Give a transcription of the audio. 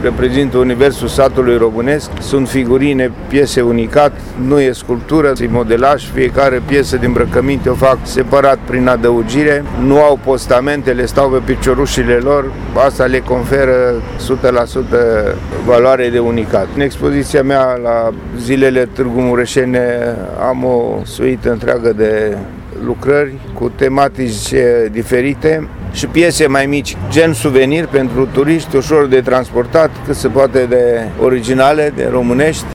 reprezintă universul satului românesc. Sunt figurine, piese unicat, nu e sculptură, e modelaj, fiecare piesă de îmbrăcăminte o fac separat prin adăugire, nu au postamente, le stau pe piciorușile lor, asta le conferă 100% valoare de unicat. În expoziția mea la zilele Târgu Mureșene am o suită întreagă de lucrări cu tematici diferite și piese mai mici, gen suvenir pentru turiști, ușor de transportat, cât se poate de originale, de românești.